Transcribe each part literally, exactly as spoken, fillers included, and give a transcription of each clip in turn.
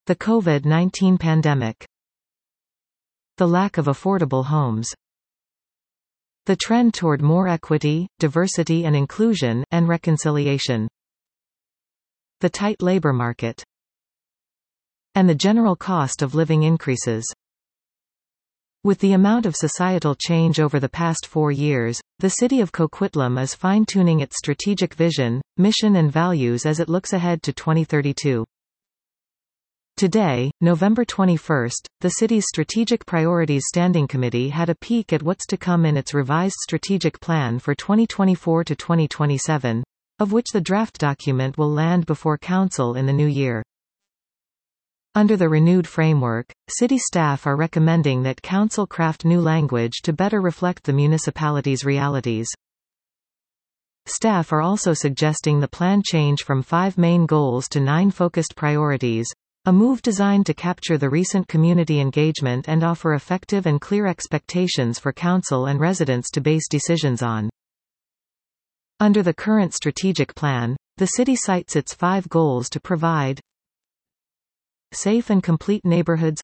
The COVID nineteen pandemic. The lack of affordable homes. The trend toward more equity, diversity and inclusion, and reconciliation. The tight labor market. And the general cost of living increases. With the amount of societal change over the past four years, the city of Coquitlam is fine-tuning its strategic vision, mission and values as it looks ahead to twenty thirty-two. Today, November twenty-first, the city's Strategic Priorities Standing Committee had a peek at what's to come in its revised strategic plan for twenty twenty-four to twenty twenty-seven, of which the draft document will land before Council in the new year. Under the renewed framework, city staff are recommending that Council craft new language to better reflect the municipality's realities. Staff are also suggesting the plan change from five main goals to nine focused priorities, a move designed to capture the recent community engagement and offer effective and clear expectations for Council and residents to base decisions on. Under the current strategic plan, the city cites its five goals to provide safe and complete neighborhoods,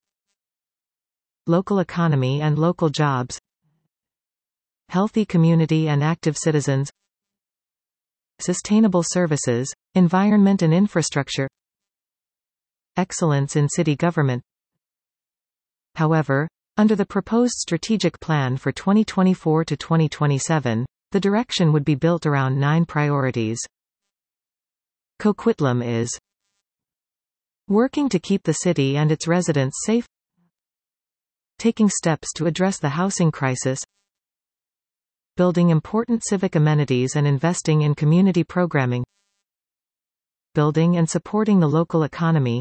local economy and local jobs, healthy community and active citizens, sustainable services, environment and infrastructure, excellence in city government. However, under the proposed strategic plan for twenty twenty-four to twenty twenty-seven, the direction would be built around nine priorities. Coquitlam is working to keep the city and its residents safe, taking steps to address the housing crisis, building important civic amenities and investing in community programming, building and supporting the local economy,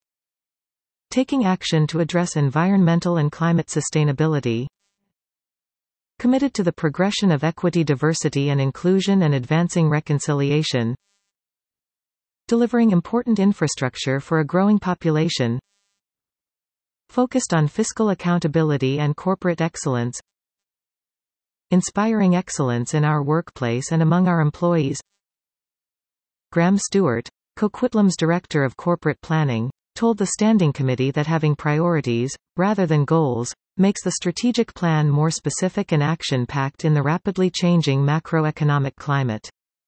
taking action to address environmental and climate sustainability, committed to the progression of equity, diversity and inclusion and advancing reconciliation, delivering important infrastructure for a growing population, focused on fiscal accountability and corporate excellence, inspiring excellence in our workplace and among our employees. Graham Stewart, Coquitlam's Director of Corporate Planning, told the Standing Committee that having priorities, rather than goals, makes the strategic plan more specific and action-packed in the rapidly changing macroeconomic climate.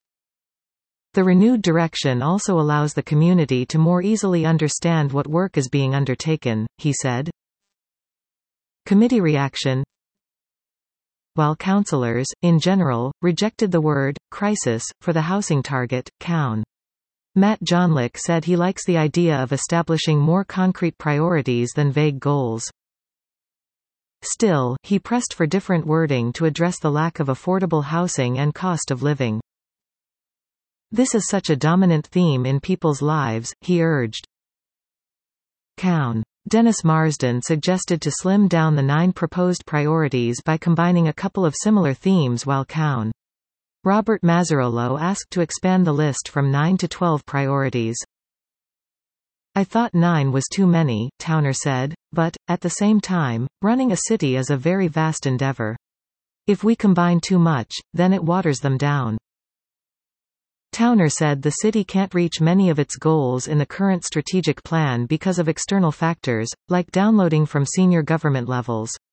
The renewed direction also allows the community to more easily understand what work is being undertaken, he said. Committee reaction. While councillors, in general, rejected the word crisis for the housing target, Cown. Matt Johnlick said he likes the idea of establishing more concrete priorities than vague goals. Still, he pressed for different wording to address the lack of affordable housing and cost of living. This is such a dominant theme in people's lives, he urged. Cown. Dennis Marsden suggested to slim down the nine proposed priorities by combining a couple of similar themes, while Cown. Robert Mazzarolo asked to expand the list from nine to twelve priorities. I thought nine was too many, Towner said, but, at the same time, running a city is a very vast endeavor. If we combine too much, then it waters them down. Towner said the city can't reach many of its goals in the current strategic plan because of external factors, like downloading from senior government levels.